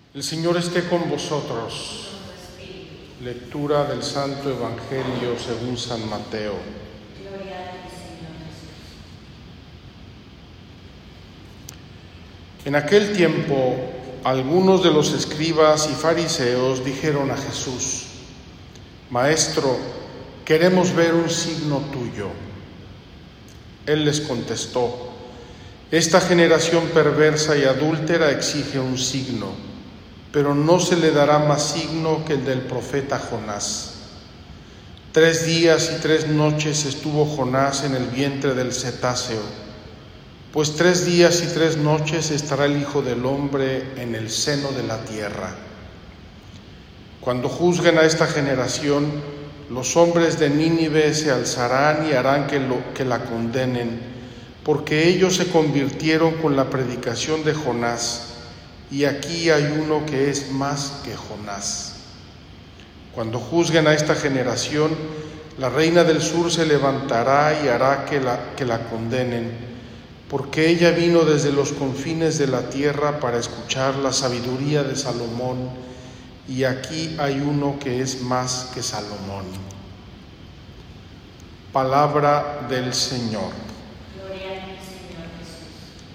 El Señor esté con vosotros. Lectura del Santo Evangelio según San Mateo. Gloria a ti, Señor Jesús. En aquel tiempo, algunos de los escribas y fariseos dijeron a Jesús: Maestro, queremos ver un signo tuyo. Él les contestó: Esta generación perversa y adúltera exige un signo, pero no se le dará más signo que el del profeta Jonás. 3 días y 3 noches estuvo Jonás en el vientre del cetáceo, pues 3 días y 3 noches estará el Hijo del Hombre en el seno de la tierra. Cuando juzguen a esta generación, los hombres de Nínive se alzarán y harán que la condenen, porque ellos se convirtieron con la predicación de Jonás, y aquí hay uno que es más que Jonás. Cuando juzguen a esta generación, la reina del sur se levantará y hará que la condenen, porque ella vino desde los confines de la tierra para escuchar la sabiduría de Salomón, y aquí hay uno que es más que Salomón. Palabra del Señor. Gloria a ti, Señor Jesús.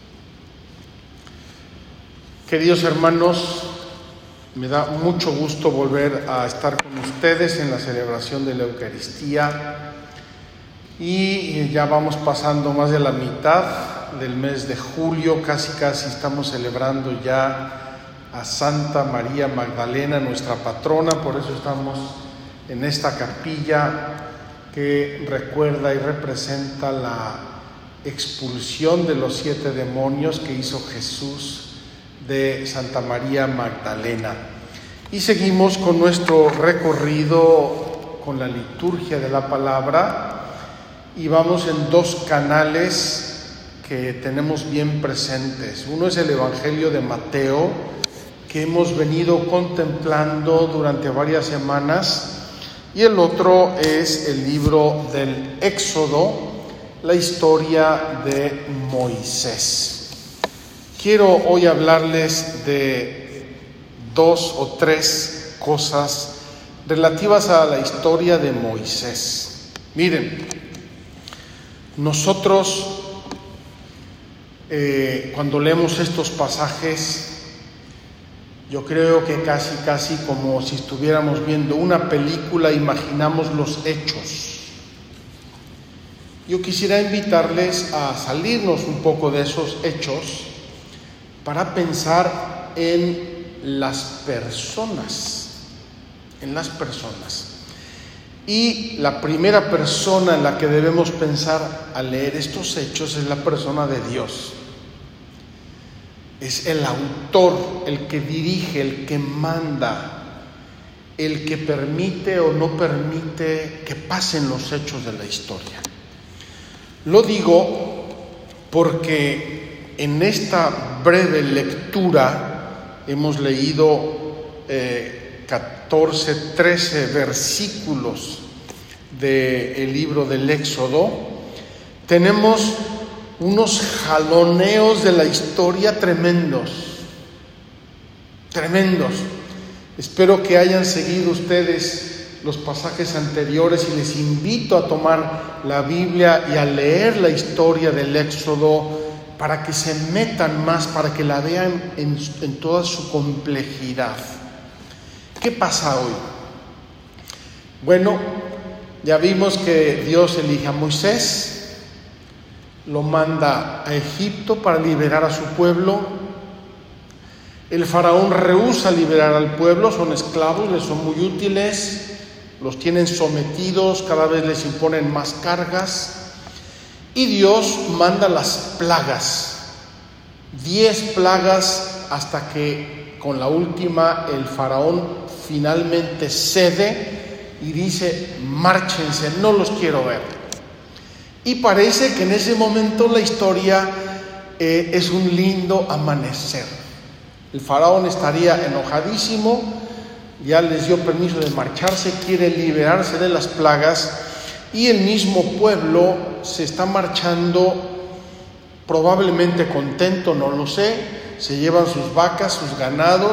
Queridos hermanos, me da mucho gusto volver a estar con ustedes en la celebración de la Eucaristía, y ya vamos pasando más de la mitad del mes de julio, casi estamos celebrando ya a Santa María Magdalena, nuestra patrona. Por eso estamos en esta capilla que recuerda y representa la expulsión de los 7 demonios que hizo Jesús de Santa María Magdalena. Y seguimos con nuestro recorrido con la liturgia de la palabra, y vamos en 2 canales que tenemos bien presentes. Uno es el Evangelio de Mateo, que hemos venido contemplando durante varias semanas, y el otro es el libro del Éxodo, la historia de Moisés. Quiero hoy hablarles de 2 o 3 cosas relativas a la historia de Moisés. Miren, nosotros cuando leemos estos pasajes, yo creo que casi como si estuviéramos viendo una película, imaginamos los hechos. Yo quisiera invitarles a salirnos un poco de esos hechos para pensar en las personas, Y la primera persona en la que debemos pensar al leer estos hechos es la persona de Dios. Es el autor, el que dirige, el que manda, el que permite o no permite que pasen los hechos de la historia. Lo digo porque en esta breve lectura hemos leído 13 versículos del libro del Éxodo. Tenemos unos jaloneos de la historia tremendos. Espero que hayan seguido ustedes los pasajes anteriores, y les invito a tomar la Biblia y a leer la historia del Éxodo para que se metan más, para que la vean en toda su complejidad. ¿Qué pasa hoy? Bueno, ya vimos que Dios elige a Moisés, lo manda a Egipto para liberar a su pueblo. El faraón rehúsa liberar al pueblo, son esclavos, les son muy útiles, los tienen sometidos, cada vez les imponen más cargas, y Dios manda las plagas, 10 plagas, hasta que con la última el faraón finalmente cede y dice: márchense, no los quiero ver. Y parece que en ese momento la historia es un lindo amanecer. El faraón estaría enojadísimo, ya les dio permiso de marcharse, quiere liberarse de las plagas, y el mismo pueblo se está marchando, probablemente contento, no lo sé. Se llevan sus vacas, sus ganados,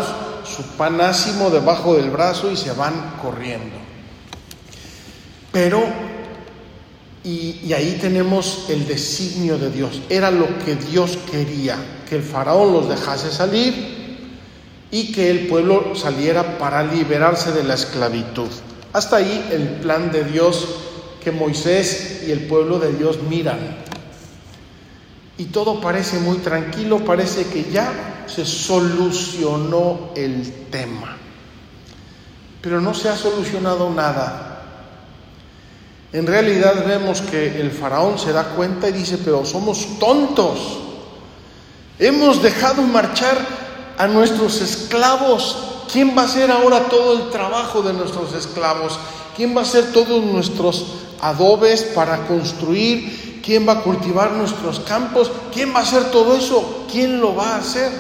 su pan ácimo debajo del brazo y se van corriendo. Pero, y ahí tenemos el designio de Dios. Era lo que Dios quería, que el faraón los dejase salir y que el pueblo saliera para liberarse de la esclavitud. Hasta ahí el plan de Dios que Moisés y el pueblo de Dios miran. Y todo parece muy tranquilo, parece que ya se solucionó el tema. Pero no se ha solucionado nada. En realidad vemos que el faraón se da cuenta y dice, pero somos tontos. Hemos dejado marchar a nuestros esclavos. ¿Quién va a hacer ahora todo el trabajo de nuestros esclavos? ¿Quién va a hacer todos nuestros adobes para construir? ¿Quién va a cultivar nuestros campos? ¿Quién va a hacer todo eso? ¿Quién lo va a hacer?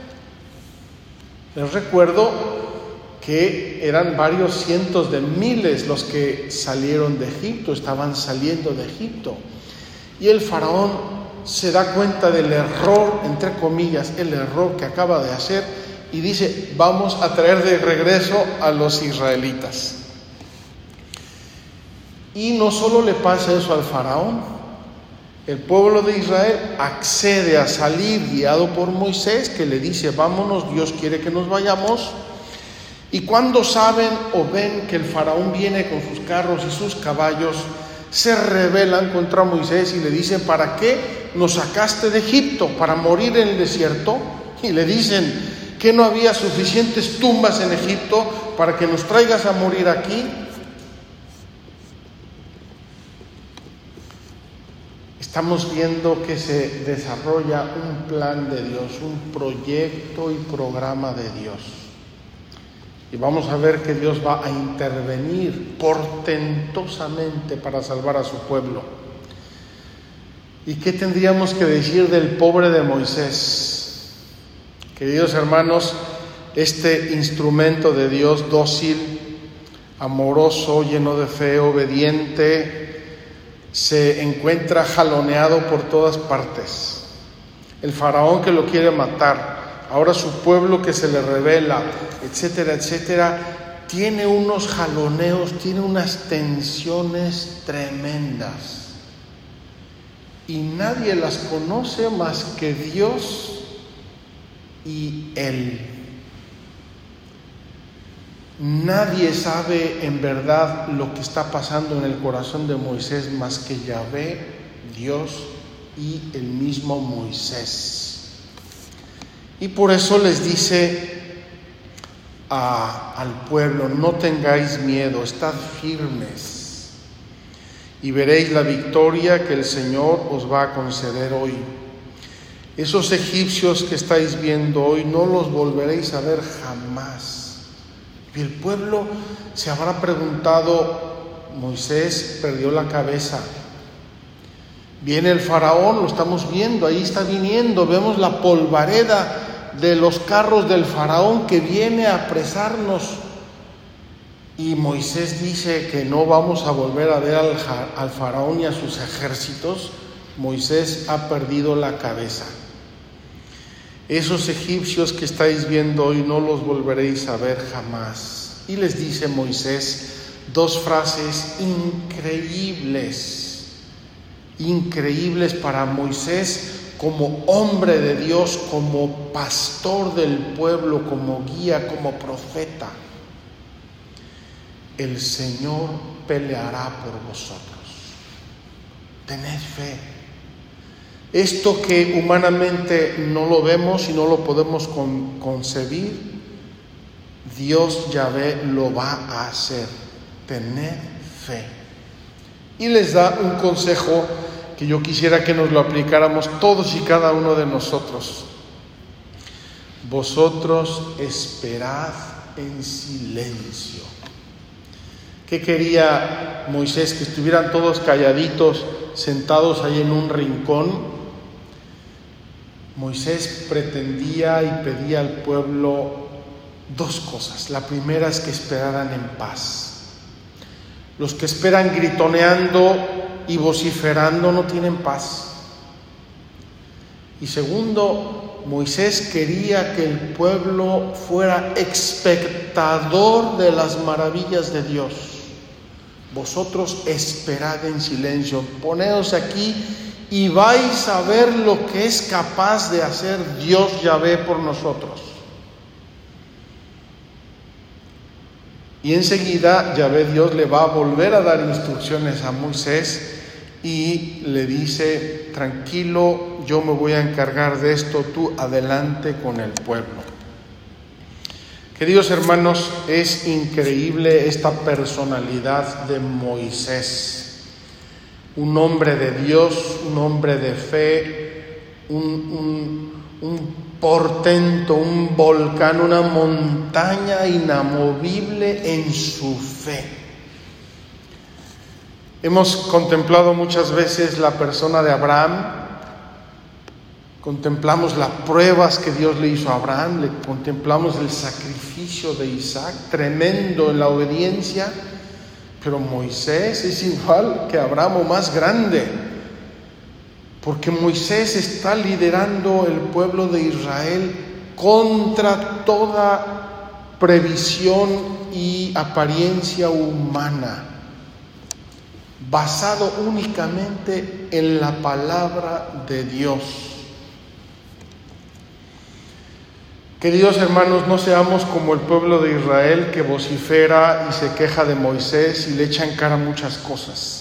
Les recuerdo que eran varios cientos de miles los que salieron de Egipto, estaban saliendo de Egipto. Y el faraón se da cuenta del error, entre comillas, el error que acaba de hacer y dice, vamos a traer de regreso a los israelitas. Y no solo le pasa eso al faraón, el pueblo de Israel accede a salir guiado por Moisés, que le dice, vámonos, Dios quiere que nos vayamos. Y cuando saben o ven que el faraón viene con sus carros y sus caballos, se rebelan contra Moisés y le dicen, ¿para qué nos sacaste de Egipto? ¿Para morir en el desierto? Y le dicen, ¿que no había suficientes tumbas en Egipto para que nos traigas a morir aquí? Estamos viendo que se desarrolla un plan de Dios, un proyecto y programa de Dios. Y vamos a ver que Dios va a intervenir portentosamente para salvar a su pueblo. ¿Y qué tendríamos que decir del pobre de Moisés? Queridos hermanos, este instrumento de Dios dócil, amoroso, lleno de fe, obediente, se encuentra jaloneado por todas partes. El faraón que lo quiere matar, ahora su pueblo que se le revela, etcétera, etcétera, tiene unos jaloneos, tiene unas tensiones tremendas. Y nadie las conoce más que Dios y Él. Nadie sabe en verdad lo que está pasando en el corazón de Moisés más que Yahvé, Dios y el mismo Moisés. Y por eso les dice al pueblo, no tengáis miedo, estad firmes y veréis la victoria que el Señor os va a conceder hoy. Esos egipcios que estáis viendo hoy no los volveréis a ver jamás. Y el pueblo se habrá preguntado, Moisés perdió la cabeza. Viene el faraón, lo estamos viendo, ahí está viniendo, vemos la polvareda de los carros del faraón que viene a apresarnos. Y Moisés dice que no vamos a volver a ver al faraón y a sus ejércitos. Moisés ha perdido la cabeza. Esos egipcios que estáis viendo hoy no los volveréis a ver jamás. Y les dice Moisés dos frases increíbles para Moisés como hombre de Dios, como pastor del pueblo, como guía, como profeta. El Señor peleará por vosotros. Tened fe. Esto que humanamente no lo vemos y no lo podemos concebir, Dios Yahvé lo va a hacer. Tened fe. Y les da un consejo que yo quisiera que nos lo aplicáramos todos y cada uno de nosotros. Vosotros esperad en silencio. ¿Qué quería Moisés? Que estuvieran todos calladitos, sentados ahí en un rincón. Moisés pretendía y pedía al pueblo dos cosas. La primera es que esperaran en paz. Los que esperan gritoneando y vociferando no tienen paz. Y segundo, Moisés quería que el pueblo fuera espectador de las maravillas de Dios. Vosotros esperad en silencio, poneos aquí y vais a ver lo que es capaz de hacer Dios Yahvé por nosotros. Y enseguida Yahvé Dios le va a volver a dar instrucciones a Moisés y le dice: tranquilo, yo me voy a encargar de esto, tú adelante con el pueblo. Queridos hermanos, es increíble esta personalidad de Moisés, un hombre de Dios, un hombre de fe, un portento, un volcán, una montaña inamovible en su fe. Hemos contemplado muchas veces la persona de Abraham, contemplamos las pruebas que Dios le hizo a Abraham, contemplamos el sacrificio de Isaac, tremendo en la obediencia, pero Moisés es igual que Abraham o más grande, porque Moisés está liderando el pueblo de Israel contra toda previsión y apariencia humana, basado únicamente en la palabra de Dios. Queridos hermanos, no seamos como el pueblo de Israel que vocifera y se queja de Moisés y le echa en cara muchas cosas.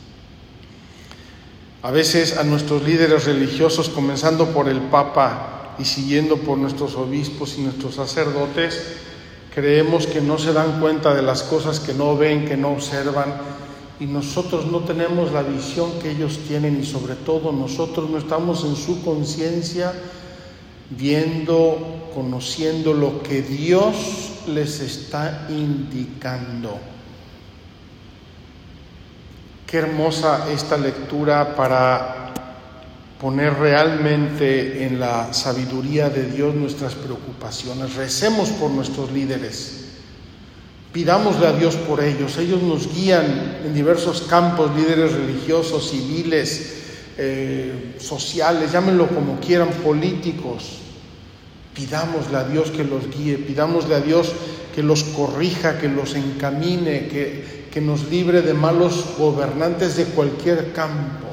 A veces a nuestros líderes religiosos, comenzando por el Papa y siguiendo por nuestros obispos y nuestros sacerdotes, creemos que no se dan cuenta de las cosas que no ven, que no observan, y nosotros no tenemos la visión que ellos tienen, y sobre todo nosotros no estamos en su conciencia viendo, conociendo lo que Dios les está indicando. Qué hermosa esta lectura para poner realmente en la sabiduría de Dios nuestras preocupaciones. Recemos por nuestros líderes, pidámosle a Dios por ellos. Ellos nos guían en diversos campos, líderes religiosos, civiles, sociales, llámenlo como quieran, políticos. Pidámosle a Dios que los guíe, pidámosle a Dios que los corrija, que los encamine, que nos libre de malos gobernantes de cualquier campo,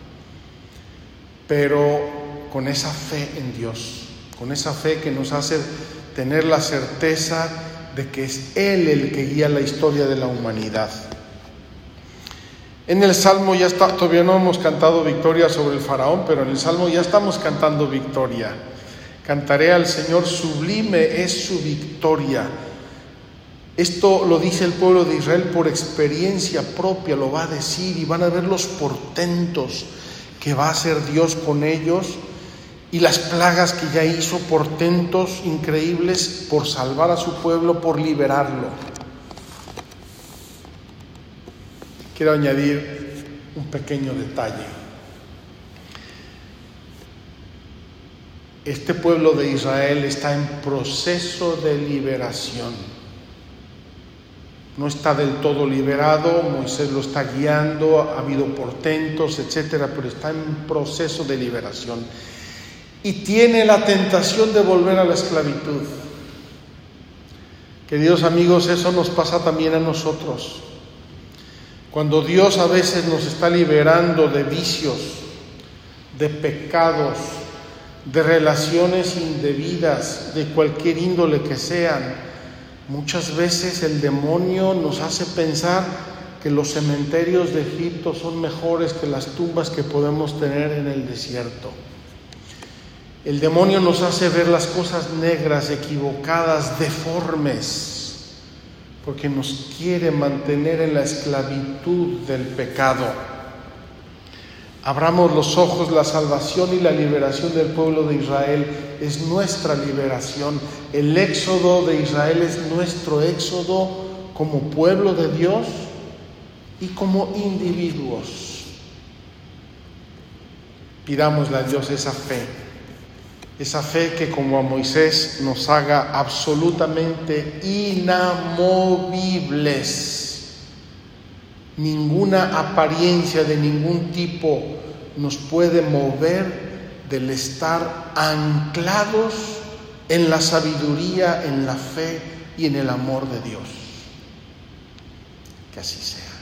pero con esa fe en Dios, con esa fe que nos hace tener la certeza de que es Él el que guía la historia de la humanidad. En el Salmo ya está, todavía no hemos cantado victoria sobre el faraón, pero en el Salmo ya estamos cantando victoria. Cantaré al Señor, sublime es su victoria. Esto lo dice el pueblo de Israel por experiencia propia, lo va a decir, y van a ver los portentos que va a hacer Dios con ellos y las plagas que ya hizo, portentos increíbles por salvar a su pueblo, por liberarlo. Quiero añadir un pequeño detalle. Este pueblo de Israel está en proceso de liberación. No está del todo liberado, Moisés lo está guiando, ha habido portentos, etcétera, pero está en proceso de liberación. Y tiene la tentación de volver a la esclavitud. Queridos amigos, eso nos pasa también a nosotros. Cuando Dios a veces nos está liberando de vicios, de pecados, de relaciones indebidas, de cualquier índole que sean, muchas veces el demonio nos hace pensar que los cementerios de Egipto son mejores que las tumbas que podemos tener en el desierto. El demonio nos hace ver las cosas negras, equivocadas, deformes, porque nos quiere mantener en la esclavitud del pecado. Abramos los ojos, la salvación y la liberación del pueblo de Israel es nuestra liberación. El éxodo de Israel es nuestro éxodo como pueblo de Dios y como individuos. Pidámosle a Dios esa fe que como a Moisés nos haga absolutamente inamovibles. Ninguna apariencia de ningún tipo nos puede mover del estar anclados en la sabiduría, en la fe y en el amor de Dios. Que así sea.